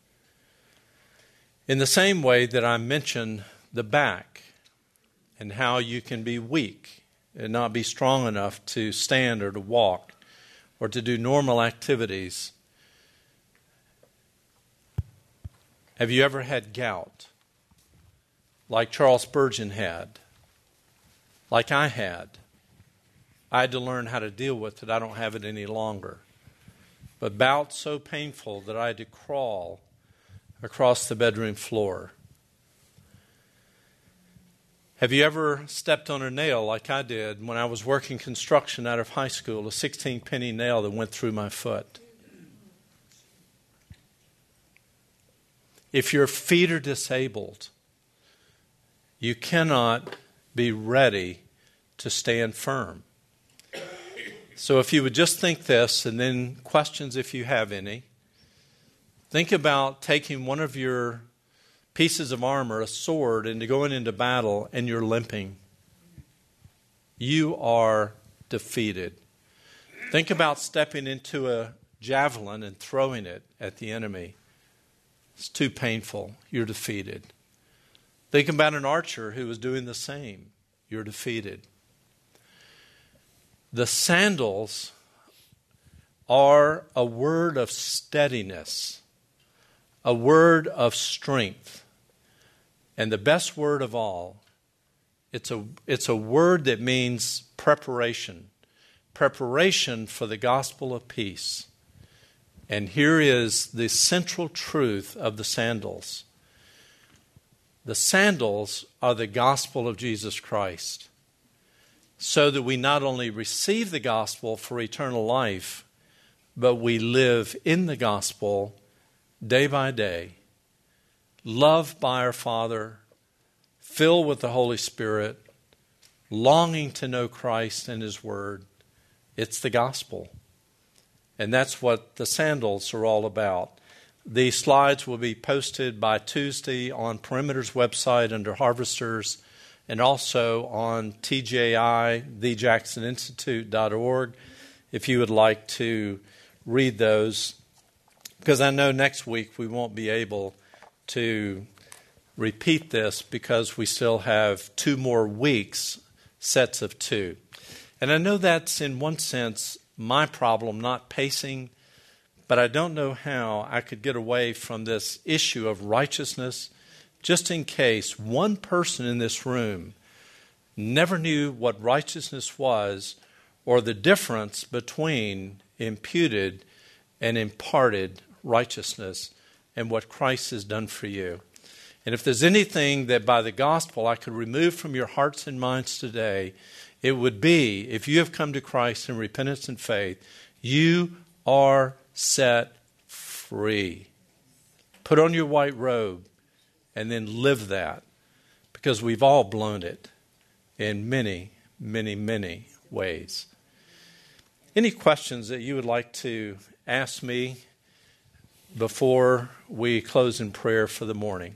In the same way that I mentioned the back and how you can be weak and not be strong enough to stand or to walk or to do normal activities. Have you ever had gout like Charles Spurgeon had, like I had? I had to learn how to deal with it. I don't have it any longer. But bouts so painful that I had to crawl across the bedroom floor. Have you ever stepped on a nail like I did when I was working construction out of high school, a sixteen penny nail that went through my foot? If your feet are disabled, you cannot be ready to stand firm. So if you would just think this, and then questions if you have any. Think about taking one of your pieces of armor, a sword, and going into battle, and you're limping. You are defeated. Think about stepping into a javelin and throwing it at the enemy. It's too painful. You're defeated. Think about an archer who was doing the same. You're defeated. The sandals are a word of steadiness, a word of strength, and the best word of all, it's a, it's a word that means preparation, preparation for the gospel of peace. And here is the central truth of the sandals. The sandals are the gospel of Jesus Christ, so that we not only receive the gospel for eternal life, but we live in the gospel day by day, loved by our Father, filled with the Holy Spirit, longing to know Christ and His Word. It's the gospel. And that's what the sandals are all about. The slides will be posted by Tuesday on Perimeter's website under Harvesters, and also on T J I, the jackson institute dot org, if you would like to read those. Because I know next week we won't be able to repeat this because we still have two more weeks, sets of two. And I know that's in one sense my problem, not pacing, but I don't know how I could get away from this issue of righteousness just in case one person in this room never knew what righteousness was or the difference between imputed and imparted righteousness and what Christ has done for you. And if there's anything that by the gospel I could remove from your hearts and minds today, it would be, if you have come to Christ in repentance and faith, you are set free. Put on your white robe and then live that, because we've all blown it in many, many, many ways. Any questions that you would like to ask me before we close in prayer for the morning?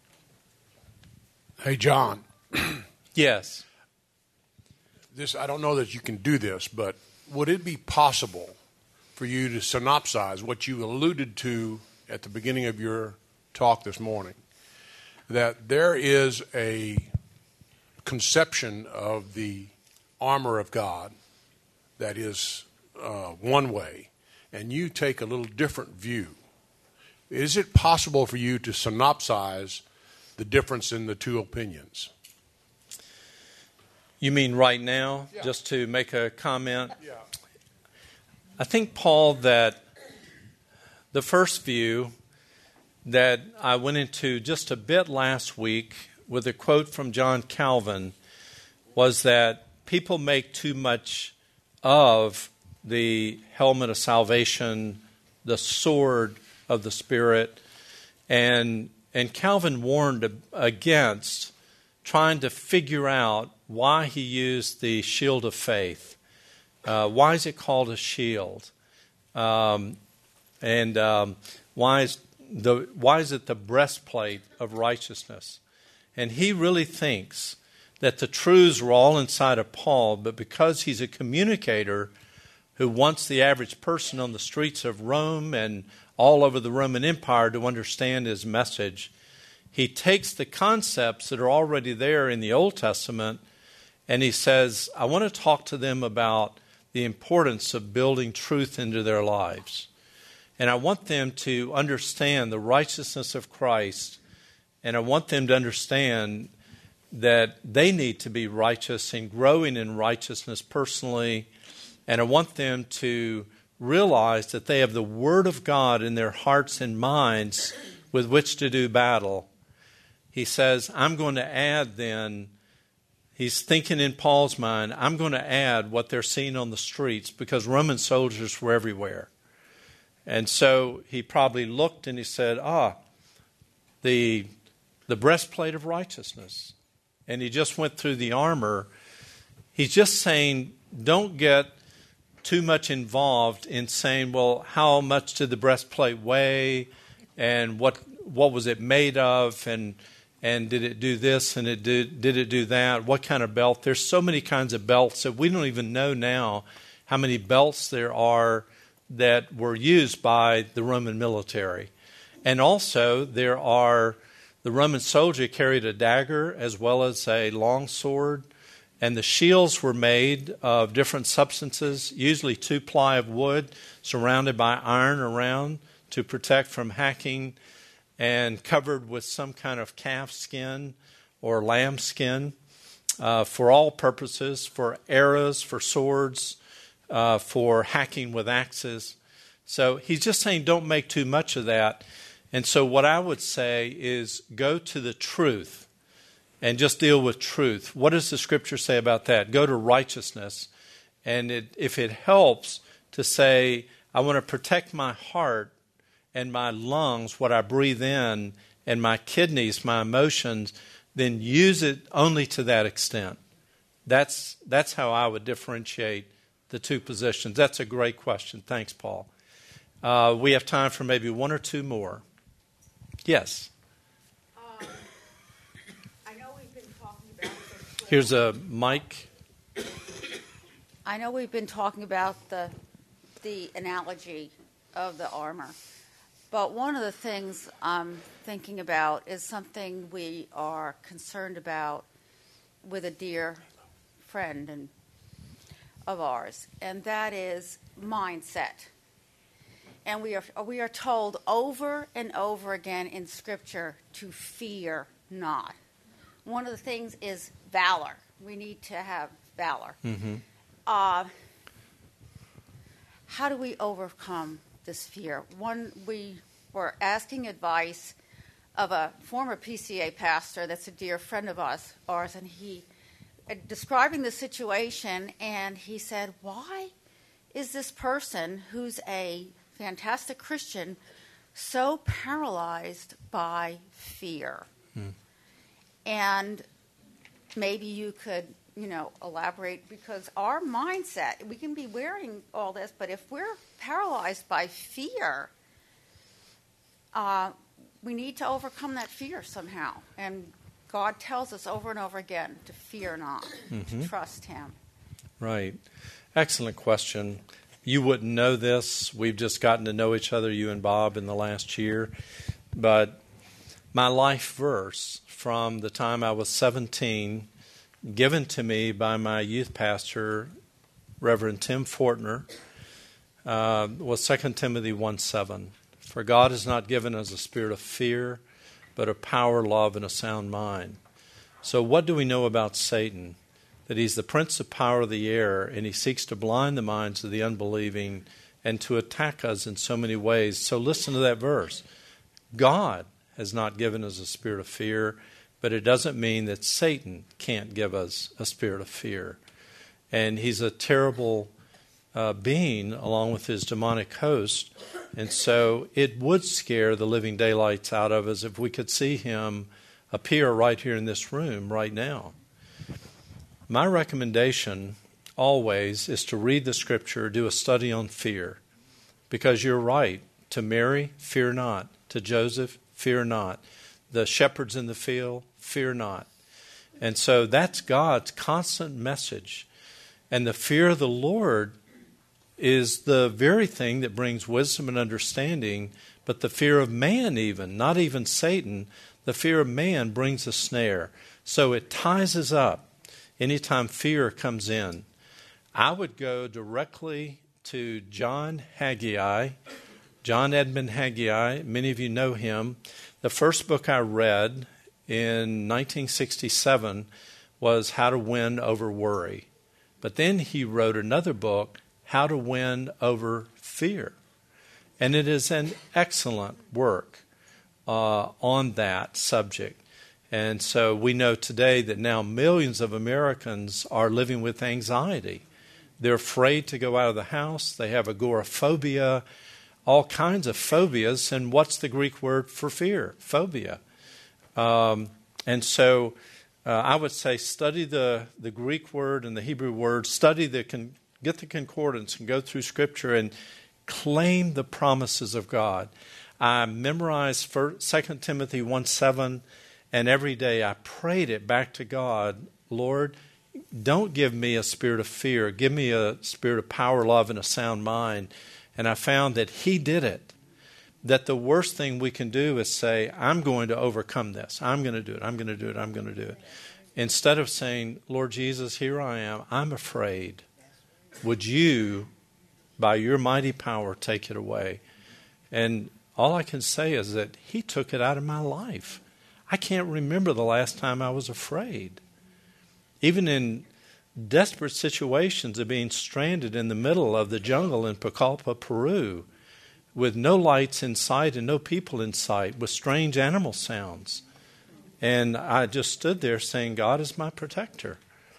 Hey, John. Yes. This, I don't know that you can do this, but would it be possible for you to synopsize what you alluded to at the beginning of your talk this morning? That there is a conception of the armor of God that is uh, one way, and you take a little different view. Is it possible for you to synopsize the difference in the two opinions? You mean right now, Yeah. just to make a comment? Yeah. I think, Paul, that the first view that I went into just a bit last week with a quote from John Calvin was that people make too much of the helmet of salvation, the sword of the Spirit, and and Calvin warned against trying to figure out why he used the shield of faith. Uh, why is it called a shield? Um, and um, why is the why is it the breastplate of righteousness? And he really thinks that the truths were all inside of Paul, but because he's a communicator who wants the average person on the streets of Rome and all over the Roman Empire to understand his message, he takes the concepts that are already there in the Old Testament and he says, I want to talk to them about the importance of building truth into their lives. And I want them to understand the righteousness of Christ, and I want them to understand that they need to be righteous and growing in righteousness personally, and I want them to realize that they have the Word of God in their hearts and minds with which to do battle. He says, I'm going to add then, he's thinking in Paul's mind, I'm going to add what they're seeing on the streets, because Roman soldiers were everywhere. And so he probably looked and he said, ah, the, the breastplate of righteousness. And he just went through the armor. He's just saying, don't get too much involved in saying, well, how much did the breastplate weigh, and what what was it made of, and and did it do this, and it did did it do that? What kind of belt? There's so many kinds of belts that we don't even know now how many belts there are that were used by the Roman military. And also there are, the Roman soldier carried a dagger as well as a long sword, and the shields were made of different substances, usually two-ply of wood, surrounded by iron around to protect from hacking, and covered with some kind of calf skin or lamb skin uh, for all purposes, for arrows, for swords, uh, for hacking with axes. So he's just saying don't make too much of that. And so what I would say is go to the truth and just deal with truth. What does the Scripture say about that? Go to righteousness. And it, if it helps to say, I want to protect my heart and my lungs, what I breathe in, and my kidneys, my emotions, then use it only to that extent. That's that's how I would differentiate the two positions. That's a great question. Thanks, Paul. Uh, we have time for maybe one or two more. Yes. Um, I know we've been talking about this. Here's a mic. I know we've been talking about the the analogy of the armor. But one of the things I'm thinking about is something we are concerned about with a dear friend and of ours, and that is mindset. And we are we are told over and over again in Scripture to fear not. One of the things is valor. We need to have valor. Mm-hmm. Uh, how do we overcome this fear? One, we were asking advice of a former P C A pastor that's a dear friend of us, ours, and he uh, describing the situation, and he said, why is this person who's a fantastic Christian so paralyzed by fear? Hmm. And maybe you could, you know, elaborate, because our mindset, we can be wearing all this, but if we're paralyzed by fear, uh, we need to overcome that fear somehow. And God tells us over and over again to fear not, mm-hmm. to trust Him. Right. Excellent question. You wouldn't know this. We've just gotten to know each other, you and Bob, in the last year. But my life verse from the time I was seventeen, given to me by my youth pastor, Reverend Tim Fortner, uh, was Second Timothy one seven. For God has not given us a spirit of fear, but of power, love, and a sound mind. So what do we know about Satan? That he's the prince of power of the air, and he seeks to blind the minds of the unbelieving and to attack us in so many ways. So listen to that verse. God has not given us a spirit of fear, but it doesn't mean that Satan can't give us a spirit of fear. And he's a terrible uh, being along with his demonic host. And so it would scare the living daylights out of us if we could see him appear right here in this room right now. My recommendation always is to read the Scripture, do a study on fear. Because you're right. To Mary, fear not. To Joseph, fear not. The shepherds in the field, fear not. And so that's God's constant message. And the fear of the Lord is the very thing that brings wisdom and understanding. But the fear of man even, not even Satan, the fear of man brings a snare. So it ties us up anytime fear comes in. I would go directly to John Haggai, John Edmund Haggai. Many of you know him. The first book I read in nineteen sixty-seven was How to Win Over Worry. But then he wrote another book, How to Win Over Fear. And it is an excellent work uh, on that subject. And so we know today that now millions of Americans are living with anxiety. They're afraid to go out of the house. They have agoraphobia, all kinds of phobias. And what's the Greek word for fear? Phobia. Um, and so uh, I would say study the, the Greek word and the Hebrew word. Study the con- get the concordance and go through Scripture and claim the promises of God. I memorized Second Timothy one seven, and every day I prayed it back to God. Lord, don't give me a spirit of fear. Give me a spirit of power, love, and a sound mind. And I found that he did it. That the worst thing we can do is say, I'm going to overcome this. I'm going to do it. I'm going to do it. I'm going to do it. Instead of saying, Lord Jesus, here I am. I'm afraid. Would you, by your mighty power, take it away? And all I can say is that he took it out of my life. I can't remember the last time I was afraid. Even in desperate situations of being stranded in the middle of the jungle in Pucallpa, Peru, with no lights in sight and no people in sight, with strange animal sounds. And I just stood there saying, God is my protector.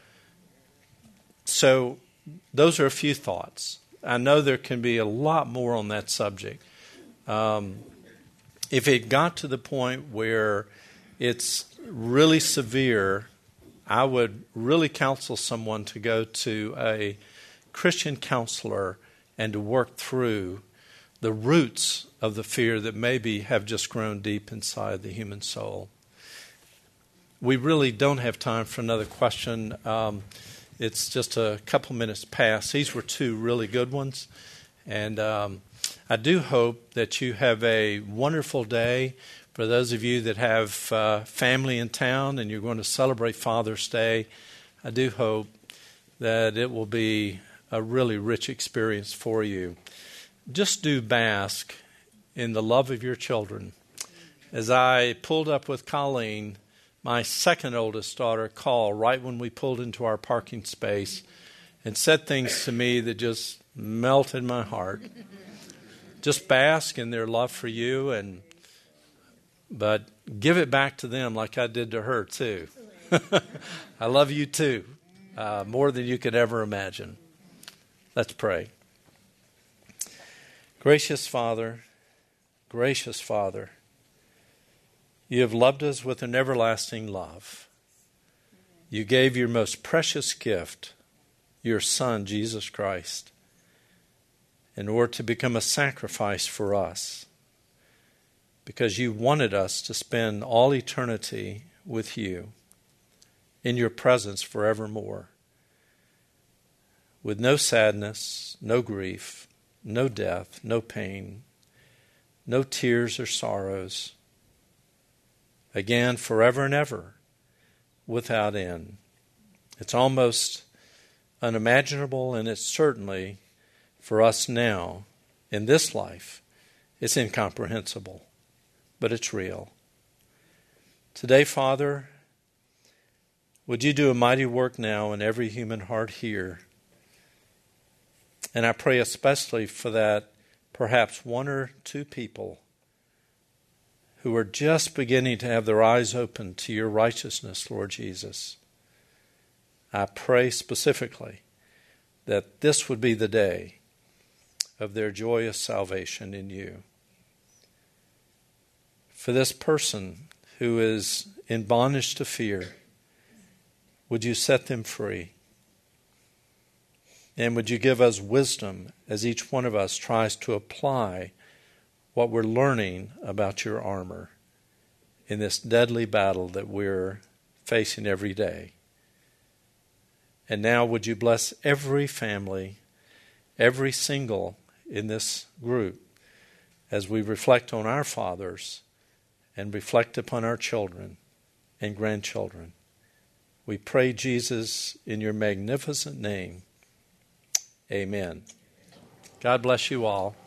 So those are a few thoughts. I know there can be a lot more on that subject. Um, if it got to the point where it's really severe, I would really counsel someone to go to a Christian counselor and to work through the roots of the fear that maybe have just grown deep inside the human soul. We really don't have time for another question. Um, it's just a couple minutes past. These were two really good ones. And um, I do hope that you have a wonderful day. For those of you that have uh, family in town and you're going to celebrate Father's Day, I do hope that it will be a really rich experience for you. Just do bask in the love of your children. As I pulled up with Colleen, my second oldest daughter called right when we pulled into our parking space and said things to me that just melted my heart. Just bask in their love for you, and but give it back to them like I did to her too. I love you too, uh, more than you could ever imagine. Let's pray. Gracious Father, gracious Father, you have loved us with an everlasting love. You gave your most precious gift, your Son, Jesus Christ, in order to become a sacrifice for us, because you wanted us to spend all eternity with you in your presence forevermore, with no sadness, no grief, no death, no pain, no tears or sorrows. Again, forever and ever, without end. It's almost unimaginable, and it's certainly, for us now, in this life, it's incomprehensible, but it's real. Today, Father, would you do a mighty work now in every human heart here? And I pray especially for that perhaps one or two people who are just beginning to have their eyes open to your righteousness, Lord Jesus. I pray specifically that this would be the day of their joyous salvation in you. For this person who is in bondage to fear, would you set them free? And would you give us wisdom as each one of us tries to apply what we're learning about your armor in this deadly battle that we're facing every day. And now would you bless every family, every single in this group, as we reflect on our fathers and reflect upon our children and grandchildren. We pray, Jesus, in your magnificent name. Amen. God bless you all.